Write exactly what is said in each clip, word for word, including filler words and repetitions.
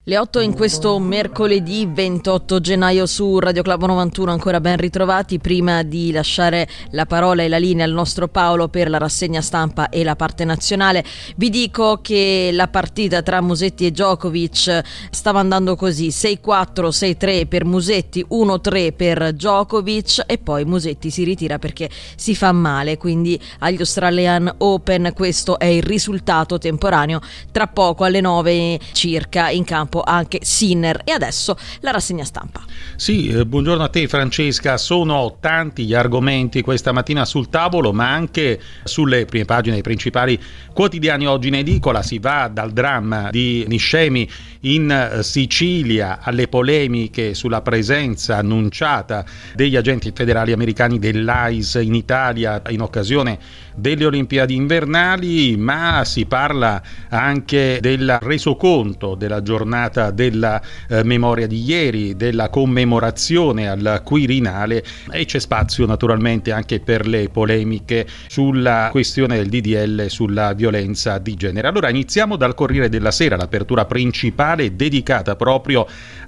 Le otto in questo mercoledì ventotto gennaio su Radio Club novantuno, ancora ben ritrovati. Prima di lasciare la parola e la linea al nostro Paolo per la rassegna stampa e la parte nazionale, vi dico che la partita tra Musetti e Djokovic stava andando così: sei quattro, sei tre per Musetti, uno tre per Djokovic, e poi Musetti si ritira perché si fa male, quindi agli Australian Open questo è il risultato temporaneo. Tra poco alle nove circa in campo anche Sinner. E adesso la rassegna stampa. Sì, eh, buongiorno a te Francesca. Sono tanti gli argomenti questa mattina sul tavolo, ma anche sulle prime pagine dei principali quotidiani oggi in edicola. Si va dal dramma di Niscemi in Sicilia alle polemiche sulla presenza annunciata degli agenti federali americani dell'A I S in Italia in occasione delle Olimpiadi invernali, ma si parla anche del resoconto della giornata della eh, memoria di ieri, della commemorazione al Quirinale, e c'è spazio naturalmente anche per le polemiche sulla questione del D D L sulla violenza di genere. Allora iniziamo dal Corriere della Sera, l'apertura principale dedicata proprio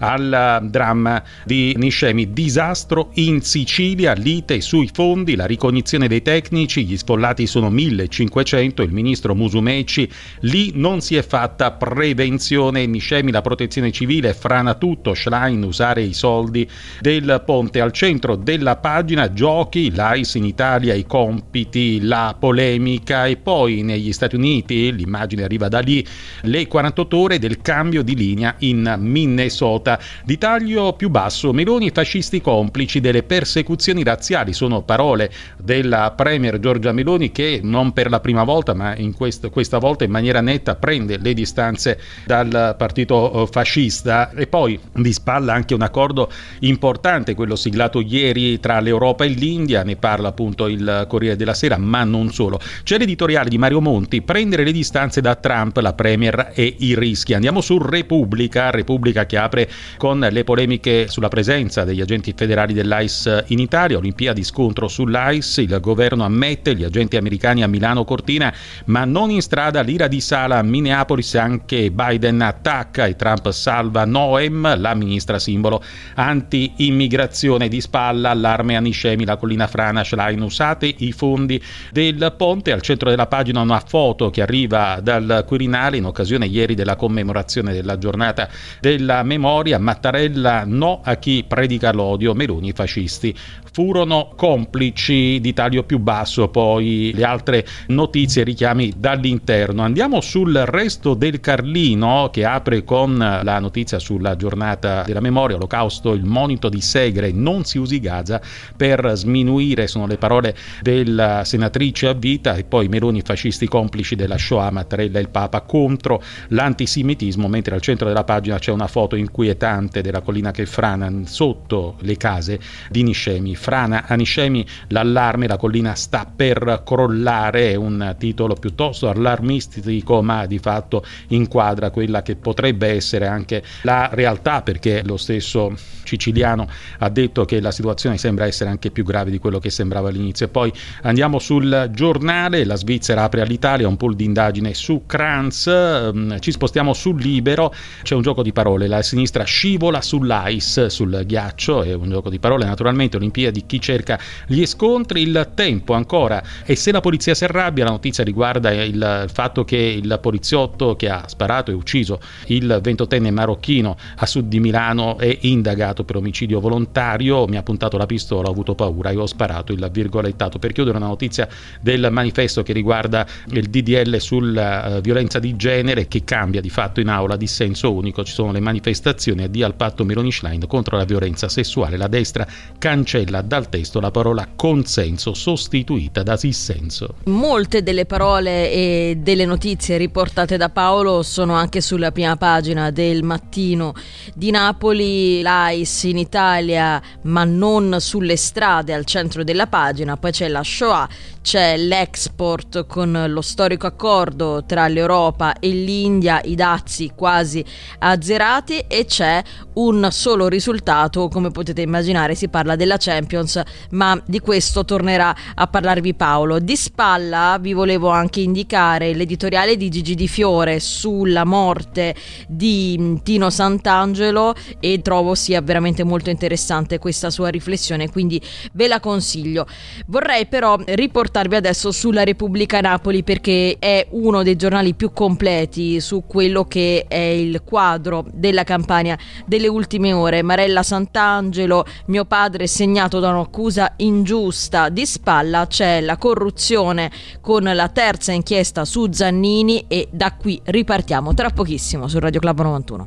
al dramma di Niscemi. Disastro in Sicilia, lite sui fondi, la ricognizione dei tecnici, gli sfollati sono millecinquecento, il ministro Musumeci: lì non si è fatta prevenzione. Niscemi, la protezione civile, frana tutto, Schlein usare i soldi del ponte. Al centro della pagina giochi, l'A I S in Italia, i compiti, la polemica, e poi negli Stati Uniti, l'immagine arriva da lì, le quarantotto ore del cambio di linea in Minnesota. Di taglio più basso, Meloni, fascisti complici delle persecuzioni razziali, sono parole della premier Giorgia Meloni, che non per la prima volta ma in questo, questa volta in maniera netta prende le distanze dal partito fascista. E poi di spalla anche un accordo importante, quello siglato ieri tra l'Europa e l'India, ne parla appunto il Corriere della Sera, ma non solo. C'è l'editoriale di Mario Monti: prendere le distanze da Trump, la premier e i rischi. Andiamo su Repubblica, Repubblica che apre con le polemiche sulla presenza degli agenti federali dell'A I S in Italia, Olimpiadi, scontro sull'A I S, il governo ammette gli agenti americani a Milano Cortina, ma non in strada l'ira di Sala a Minneapolis, anche Biden attacca e Trump salva Noem, la ministra simbolo anti-immigrazione. Di spalla allarme a Niscemi, la collina frana, Schlein usate i fondi del ponte. Al centro della pagina una foto che arriva dal Quirinale in occasione ieri della commemorazione della giornata della memoria. Mattarella: no a chi predica l'odio, Meloni fascisti furono complici. Di taglio più basso poi le altre notizie e richiami dall'interno. Andiamo sul Resto del Carlino, che apre con la notizia sulla giornata della memoria, Olocausto, il monito di Segre: non si usi Gaza per sminuire, sono le parole della senatrice a vita. E poi Meloni, fascisti complici della Shoah, Mattarella e il Papa contro l'antisemitismo, mentre al centro della pagina c'è una foto inquietante della collina che frana sotto le case di Niscemi. Frana a Niscemi, l'allarme, la collina sta per crollare, è un titolo piuttosto allarmistico, ma di fatto inquadra quella che potrebbe essere anche la realtà, perché lo stesso Ciciliano ha detto che la situazione sembra essere anche più grave di quello che sembrava all'inizio. E poi andiamo sul Giornale, la Svizzera apre all'Italia, un pool di indagine su Kranz. Ci spostiamo sul Libero, c'è un gioco di parole, la sinistra scivola sull'A I S, sul ghiaccio, è un gioco di parole naturalmente. Olimpiadi, chi cerca gli scontri. Il Tempo ancora: e se la polizia si arrabbia, la notizia riguarda il fatto che il poliziotto che ha sparato e ucciso il ventottenne marocchino a sud di Milano è indagato per omicidio volontario. Mi ha puntato la pistola, ho avuto paura e ho sparato, il virgolettato. Per chiudere, una notizia del Manifesto che riguarda il D D L sulla uh, violenza di genere, che cambia di fatto in aula, dissenso unico, ci sono le manifestazioni, addio al patto Meloni-Schlein contro la violenza sessuale. La destra cancella dal testo la parola consenso, sostituita da dissenso. Molte delle parole e delle notizie riportate da Paolo sono anche sulla prima pagina del Mattino di Napoli. L'A I S in Italia, ma non sulle strade, al centro della pagina. Poi c'è la Shoah, c'è l'export con lo storico accordo tra l'Europa e l'India, i dazi quasi azzerati, e c'è un solo risultato, come potete immaginare. Si parla della Champions, ma di questo tornerà a parlarvi Paolo. Di spalla vi volevo anche indicare l'editoriale di Gigi Di Fiore sulla morte di di Tino Santangelo e trovo sia veramente molto interessante questa sua riflessione, quindi ve la consiglio. Vorrei però riportarvi adesso sulla Repubblica Napoli, perché è uno dei giornali più completi su quello che è il quadro della Campania delle ultime ore. Marella Santangelo, mio padre segnato da un'accusa ingiusta, di spalla c'è la corruzione con la terza inchiesta su Zannini, e da qui ripartiamo tra pochissimo su Radio Club novantuno.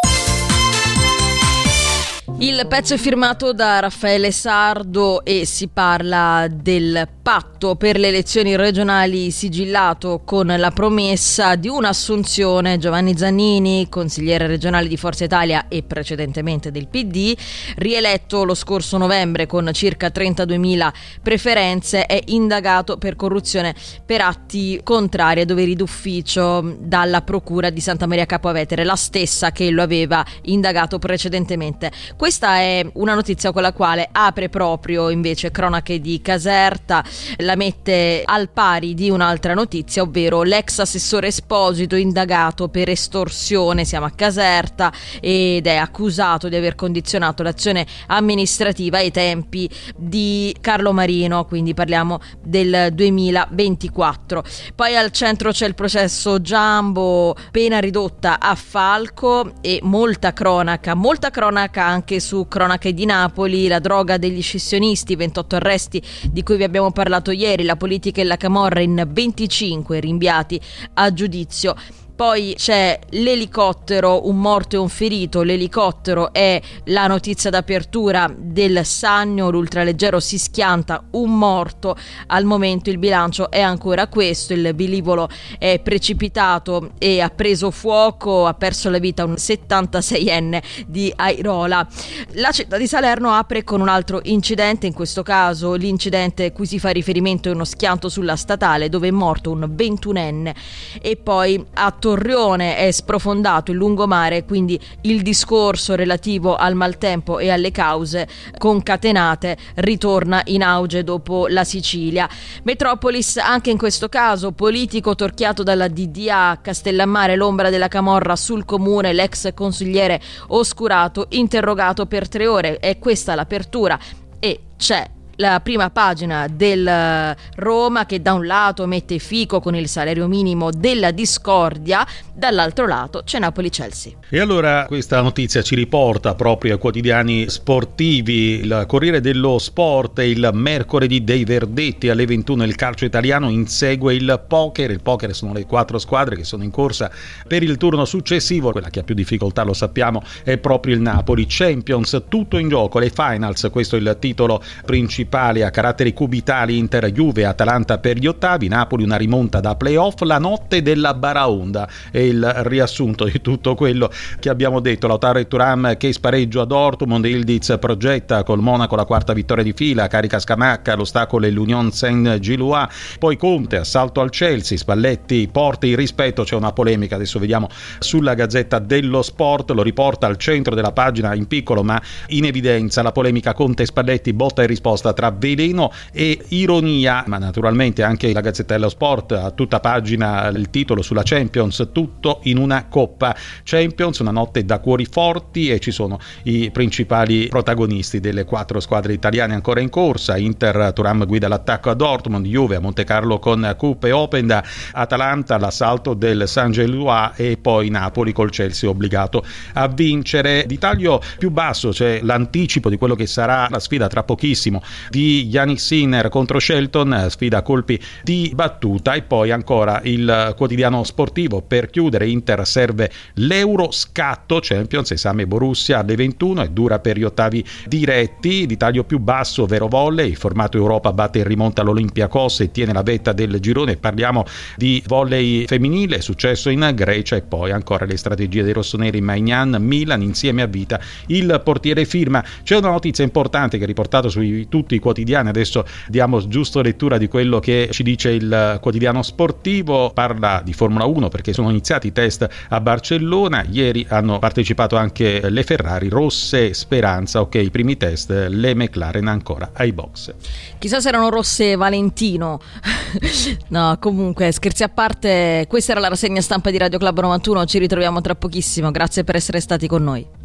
Il pezzo è firmato da Raffaele Sardo e si parla del patto per le elezioni regionali sigillato con la promessa di un'assunzione. Giovanni Zannini, consigliere regionale di Forza Italia e precedentemente del P D, rieletto lo scorso novembre con circa trentaduemila preferenze, è indagato per corruzione per atti contrari ai doveri d'ufficio dalla Procura di Santa Maria Capua Vetere, la stessa che lo aveva indagato precedentemente. Questa è una notizia con la quale apre proprio invece Cronache di Caserta, la mette al pari di un'altra notizia, ovvero l'ex assessore Esposito indagato per estorsione. Siamo a Caserta ed è accusato di aver condizionato l'azione amministrativa ai tempi di Carlo Marino, quindi parliamo del duemilaventiquattro. Poi al centro c'è il processo Giambo, pena ridotta a Falco e molta cronaca, molta cronaca anche su Cronache di Napoli, la droga degli scissionisti, ventotto arresti di cui vi abbiamo parlato ieri, la politica e la camorra in venticinque rinviati a giudizio. Poi c'è l'elicottero, un morto e un ferito. L'elicottero è la notizia d'apertura del Sannio, l'ultraleggero si schianta, un morto. Al momento il bilancio è ancora questo, il velivolo è precipitato e ha preso fuoco, ha perso la vita un settantaseienne di Airola. La città di Salerno apre con un altro incidente, in questo caso l'incidente cui si fa riferimento è uno schianto sulla statale dove è morto un ventunenne. E poi a Torrione è sprofondato il lungomare, quindi il discorso relativo al maltempo e alle cause concatenate ritorna in auge dopo la Sicilia. Metropolis anche in questo caso, politico torchiato dalla D D A, Castellammare l'ombra della camorra sul comune, l'ex consigliere oscurato interrogato per tre ore. È questa l'apertura e c'è la prima pagina del Roma che da un lato mette fico con il salario minimo della discordia, dall'altro lato c'è Napoli-Chelsea. E allora questa notizia ci riporta proprio ai quotidiani sportivi. Il Corriere dello Sport, il mercoledì dei verdetti alle ventuno il calcio italiano insegue il poker. Il poker sono le quattro squadre che sono in corsa per il turno successivo. Quella che ha più difficoltà, lo sappiamo, è proprio il Napoli. Champions, tutto in gioco, le finals, questo è il titolo principale a caratteri cubitali. Inter, Juve, Atalanta per gli ottavi, Napoli una rimonta da playoff, la notte della Baraonda è il riassunto di tutto quello che abbiamo detto. Lautaro e Thuram che spareggio a Dortmund, Ildiz progetta col Monaco la quarta vittoria di fila, carica Scamacca, l'ostacolo è l'Union Saint-Gilloise, poi Conte, assalto al Chelsea, Spalletti porta il rispetto, c'è una polemica, adesso vediamo sulla Gazzetta dello Sport, lo riporta al centro della pagina in piccolo ma in evidenza la polemica Conte-Spalletti, botta e risposta tra veleno e ironia, ma naturalmente anche la Gazzetta dello Sport a tutta pagina il titolo sulla Champions, tutto in una coppa. Champions, una notte da cuori forti e ci sono i principali protagonisti delle quattro squadre italiane ancora in corsa. Inter, Thuram guida l'attacco a Dortmund, Juve a Montecarlo con Coupe e Openda, Atalanta l'assalto del Saint-Gilloise e poi Napoli col Chelsea obbligato a vincere. Di taglio più basso c'è l'anticipo di quello che sarà la sfida tra pochissimo di Yannick Sinner contro Shelton, sfida a colpi di battuta. E poi ancora il quotidiano sportivo per chiudere, Inter serve l'Euroscatto, Champions, esame Borussia alle ventuno, è dura per gli ottavi diretti. Di taglio più basso Vero Volley, il formato Europa batte in rimonta l'Olympiakos e tiene la vetta del girone, parliamo di volley femminile, successo in Grecia. E poi ancora le strategie dei rossoneri, Maignan, Milan insieme a vita il portiere firma. C'è una notizia importante che è riportata su tutti sui quotidiani. Adesso diamo giusto lettura di quello che ci dice il quotidiano sportivo. Parla di Formula uno perché sono iniziati i test a Barcellona. Ieri hanno partecipato anche le Ferrari, rosse speranza, ok, i primi test, le McLaren ancora ai box. Chissà se erano rosse Valentino. No, comunque scherzi a parte, questa era la rassegna stampa di Radio Club novantuno, ci ritroviamo tra pochissimo, grazie per essere stati con noi.